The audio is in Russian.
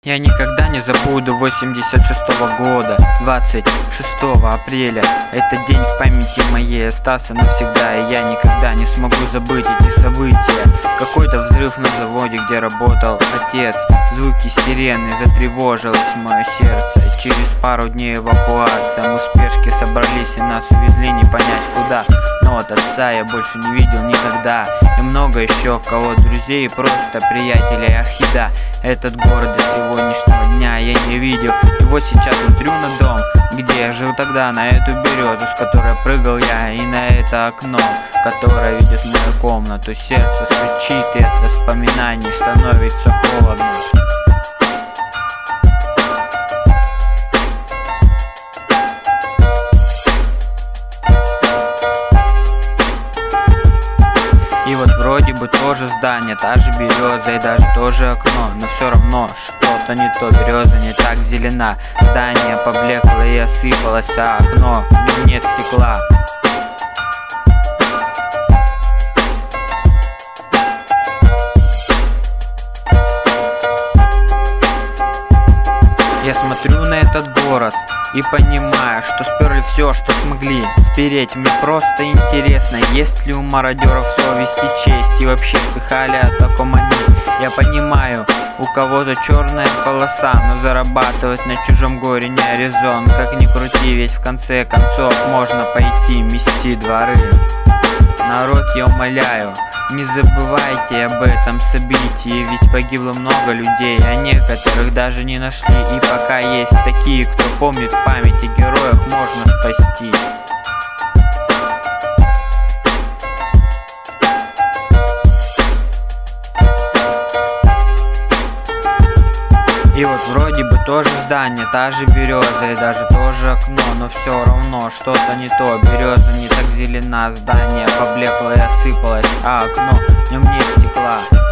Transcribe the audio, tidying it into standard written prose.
Я никогда не забуду 86-го года, 26 апреля. Этот день в памяти моей остался навсегда, и я никогда не смогу забыть эти события. Какой-то взрыв на заводе, где работал отец. Звуки сирены, затревожилось мое сердце. Через пару дней эвакуация, мы в спешке собрались и нас увезли не понять куда. Но от отца я больше не видел никогда. И много еще кого, друзей и просто приятелей. Ахида, этот город до сегодняшнего дня я не видел. И вот сейчас смотрю на дом, где я жил тогда, на эту березу, с которой прыгал я, и на это окно, которое видит мою комнату. Сердце стучит, и от воспоминаний становится холодно. И вот вроде бы тоже здание, та же береза и даже тоже окно, но все равно что-то не то, береза не так зелена. Здание поблекло и осыпалось, а окно, в нем нет стекла. Я смотрю на этот город и понимаю, что сперли все, что смогли спереть. Мне просто интересно, есть ли у мародеров совесть и честь, и вообще слыхали о таком они. Я понимаю, у кого-то черная полоса, но зарабатывать на чужом горе не резон. Как ни крути, ведь в конце концов можно пойти мести дворы. Народ, я умоляю, не забывайте об этом событии, ведь погибло много людей, а некоторых даже не нашли. И пока есть такие, кто помнит память о героях, можно спасти. И вот вроде бы тоже здание, та же береза и даже тоже окно, но все равно что-то не то. Береза не так зелена, здание поблекло и осыпалось, а окно, в нем нет стекла.